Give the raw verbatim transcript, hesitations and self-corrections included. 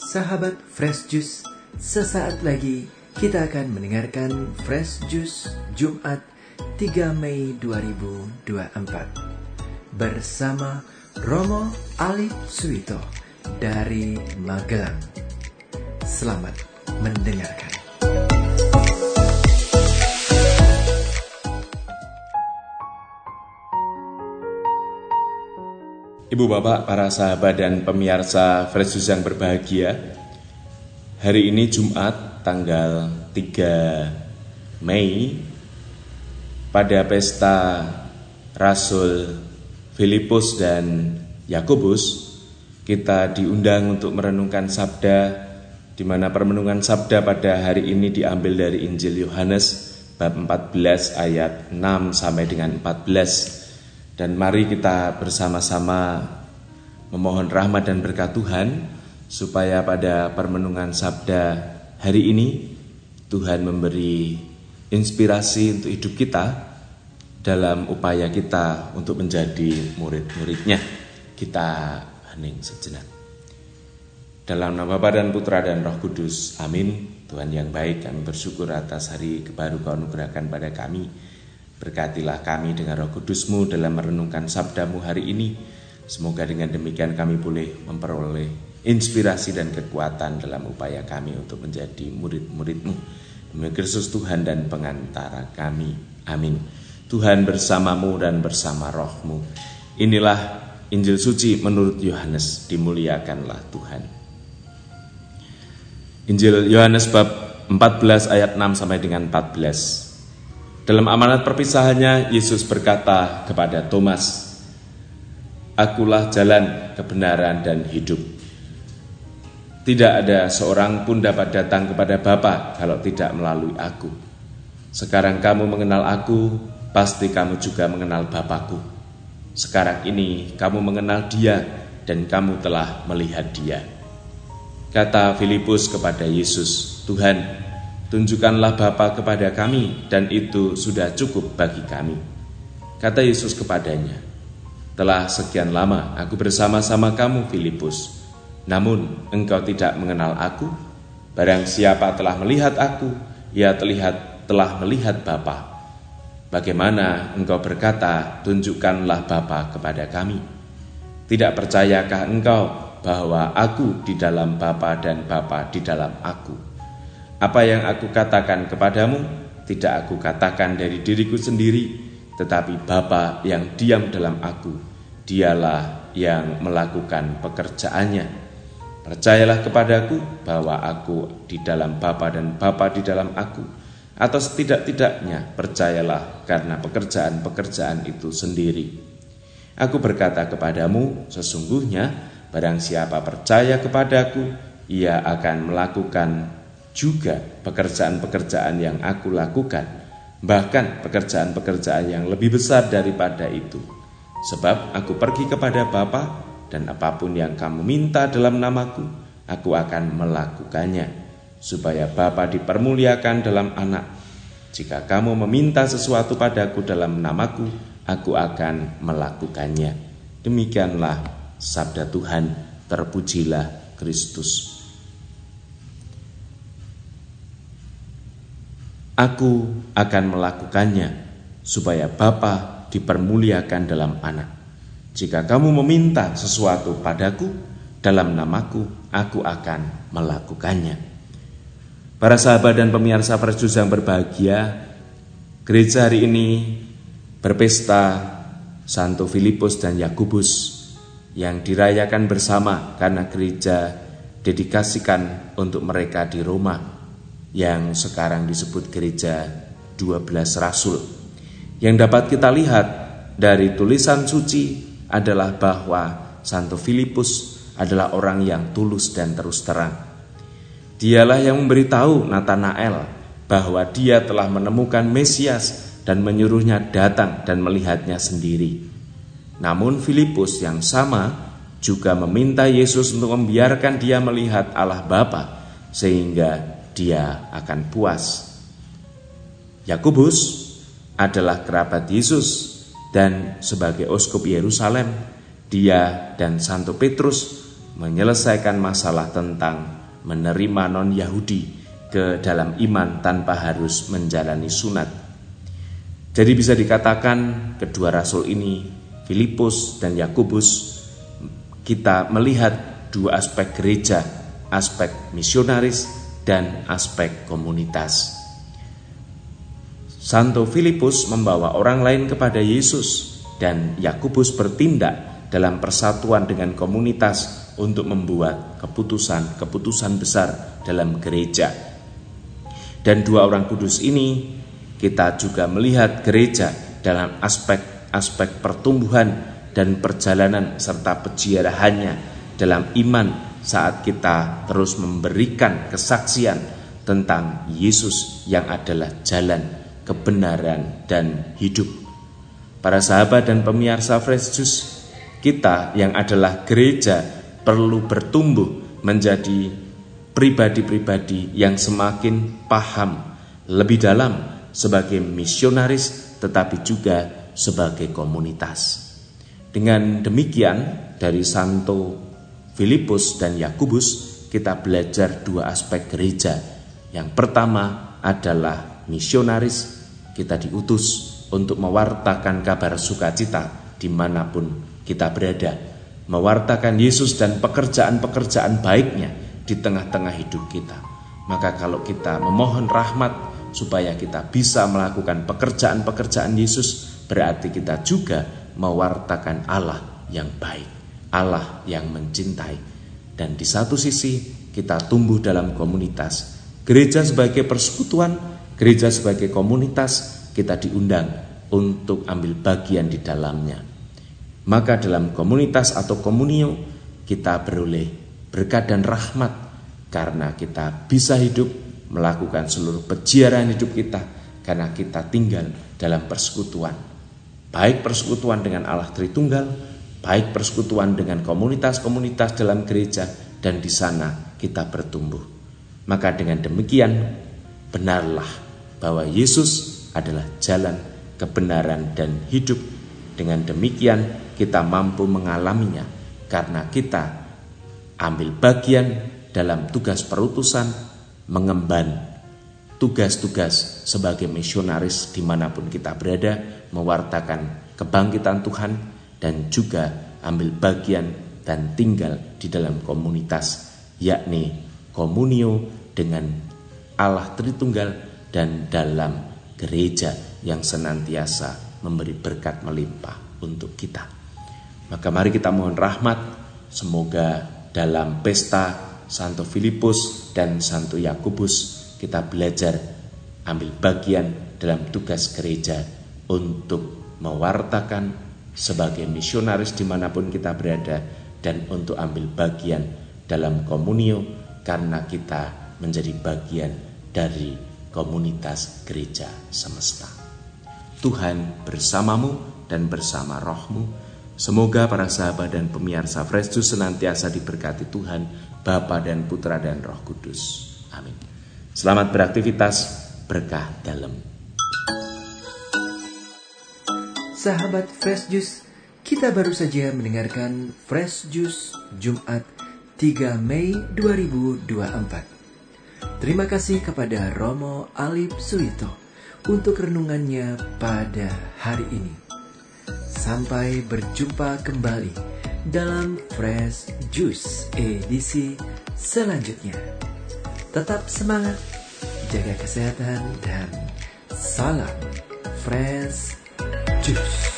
Sahabat Fresh Juice, sesaat lagi kita akan mendengarkan Fresh Juice Jumat tiga Mei dua ribu dua puluh empat bersama Romo Alif Suito dari Magelang. Selamat mendengarkan. Ibu bapak, para sahabat dan pemirsa Fresh Juice yang berbahagia, hari ini Jumat tanggal tiga Mei, pada pesta Rasul Filipus dan Yakobus, kita diundang untuk merenungkan sabda, di mana permenungan sabda pada hari ini diambil dari Injil Yohanes bab empat belas ayat enam sampai dengan empat belas. Dan mari kita bersama-sama memohon rahmat dan berkat Tuhan, supaya pada permenungan sabda hari ini Tuhan memberi inspirasi untuk hidup kita dalam upaya kita untuk menjadi murid-muridnya. Kita hening sejenak. Dalam nama Bapa dan Putra dan Roh Kudus, amin. Tuhan yang baik, kami bersyukur atas hari baru Kau anugerahkan pada kami. Berkatilah kami dengan Roh Kudus-Mu dalam merenungkan sabda-Mu hari ini. Semoga dengan demikian kami boleh memperoleh inspirasi dan kekuatan dalam upaya kami untuk menjadi murid-murid-Mu. Demi Kristus Tuhan dan pengantara kami. Amin. Tuhan bersamamu dan bersama Roh-Mu. Inilah Injil suci menurut Yohanes. Dimuliakanlah Tuhan. Injil Yohanes bab empat belas ayat enam sampai dengan empat belas. Dalam amanat perpisahannya, Yesus berkata kepada Thomas, "Akulah jalan, kebenaran, dan hidup. Tidak ada seorang pun dapat datang kepada Bapa kalau tidak melalui aku. Sekarang kamu mengenal aku, pasti kamu juga mengenal Bapakku. Sekarang ini kamu mengenal Dia, dan kamu telah melihat Dia." Kata Filipus kepada Yesus, "Tuhan, tunjukkanlah Bapa kepada kami, dan itu sudah cukup bagi kami." Kata Yesus kepadanya, "Telah sekian lama aku bersama-sama kamu, Filipus, namun engkau tidak mengenal aku. Barang siapa telah melihat aku, ia terlihat telah melihat Bapa. Bagaimana engkau berkata, tunjukkanlah Bapa kepada kami? Tidak percayakah engkau bahwa aku di dalam Bapa dan Bapa di dalam aku? Apa yang aku katakan kepadamu, tidak aku katakan dari diriku sendiri, tetapi Bapa yang diam dalam aku, Dialah yang melakukan pekerjaannya. Percayalah kepadaku bahwa aku di dalam Bapa dan Bapa di dalam aku, atau setidak-tidaknya percayalah karena pekerjaan-pekerjaan itu sendiri. Aku berkata kepadamu, sesungguhnya barang siapa percaya kepadaku, ia akan melakukan juga pekerjaan-pekerjaan yang aku lakukan, bahkan pekerjaan-pekerjaan yang lebih besar daripada itu. Sebab aku pergi kepada Bapa, dan apapun yang kamu minta dalam namaku, aku akan melakukannya, supaya Bapa dipermuliakan dalam Anak. Jika kamu meminta sesuatu padaku dalam namaku, aku akan melakukannya." Demikianlah sabda Tuhan. Terpujilah Kristus. Aku akan melakukannya, supaya Bapa dipermuliakan dalam Anak. Jika kamu meminta sesuatu padaku dalam namaku, aku akan melakukannya. Para sahabat dan pemirsa Fresh Juice yang berbahagia, gereja hari ini berpesta Santo Filipus dan Yakobus yang dirayakan bersama karena gereja dedikasikan untuk mereka di Roma, yang sekarang disebut gereja dua belas Rasul. Yang dapat kita lihat dari tulisan suci adalah bahwa Santo Filipus adalah orang yang tulus dan terus terang. Dialah yang memberitahu Natanael bahwa dia telah menemukan Mesias dan menyuruhnya datang dan melihatnya sendiri. Namun Filipus yang sama juga meminta Yesus untuk membiarkan dia melihat Allah Bapa, sehingga dia akan puas. Yakobus adalah kerabat Yesus, dan sebagai uskup Yerusalem, dia dan Santo Petrus menyelesaikan masalah tentang menerima non-Yahudi ke dalam iman tanpa harus menjalani sunat. Jadi bisa dikatakan kedua rasul ini, Filipus dan Yakobus, kita melihat dua aspek gereja, aspek misionaris dan aspek komunitas. Santo Filipus membawa orang lain kepada Yesus dan Yakobus bertindak dalam persatuan dengan komunitas untuk membuat keputusan-keputusan besar dalam gereja. Dan dua orang kudus ini kita juga melihat gereja dalam aspek-aspek pertumbuhan dan perjalanan serta peziarahannya dalam iman saat kita terus memberikan kesaksian tentang Yesus yang adalah jalan, kebenaran, dan hidup. Para sahabat dan pemirsa Fresh Juice, kita yang adalah gereja perlu bertumbuh menjadi pribadi-pribadi yang semakin paham lebih dalam sebagai misionaris tetapi juga sebagai komunitas. Dengan demikian dari Santo Filipus dan Yakobus kita belajar dua aspek gereja. Yang pertama adalah misionaris, kita diutus untuk mewartakan kabar sukacita dimanapun kita berada, mewartakan Yesus dan pekerjaan-pekerjaan baiknya di tengah-tengah hidup kita. Maka kalau kita memohon rahmat supaya kita bisa melakukan pekerjaan-pekerjaan Yesus, berarti kita juga mewartakan Allah yang baik, Allah yang mencintai. Dan di satu sisi kita tumbuh dalam komunitas. Gereja sebagai persekutuan, gereja sebagai komunitas, kita diundang untuk ambil bagian di dalamnya. Maka dalam komunitas atau komunio kita beroleh berkat dan rahmat karena kita bisa hidup melakukan seluruh peziarahan hidup kita karena kita tinggal dalam persekutuan. Baik persekutuan dengan Allah Tritunggal, baik persekutuan dengan komunitas-komunitas dalam gereja, dan di sana kita bertumbuh. Maka dengan demikian benarlah bahwa Yesus adalah jalan, kebenaran, dan hidup. Dengan demikian kita mampu mengalaminya karena kita ambil bagian dalam tugas perutusan, mengemban tugas-tugas sebagai misionaris dimanapun kita berada, mewartakan kebangkitan Tuhan, dan juga ambil bagian dan tinggal di dalam komunitas, yakni komunio dengan Allah Tritunggal dan dalam gereja yang senantiasa memberi berkat melimpah untuk kita. Maka mari kita mohon rahmat, semoga dalam pesta Santo Filipus dan Santo Yakobus kita belajar ambil bagian dalam tugas gereja untuk mewartakan sebagai misionaris dimanapun kita berada, dan untuk ambil bagian dalam komunio karena kita menjadi bagian dari komunitas gereja semesta. Tuhan bersamamu dan bersama rohmu. Semoga para sahabat dan pemirsa Fresh Juice senantiasa diberkati Tuhan, Bapa dan Putra dan Roh Kudus. Amin. Selamat beraktivitas, berkah dalam. Sahabat Fresh Juice, kita baru saja mendengarkan Fresh Juice Jumat tiga Mei dua ribu dua puluh empat. Terima kasih kepada Romo Alip Suito untuk renungannya pada hari ini. Sampai berjumpa kembali dalam Fresh Juice edisi selanjutnya. Tetap semangat, jaga kesehatan, dan salam Fresh Juice.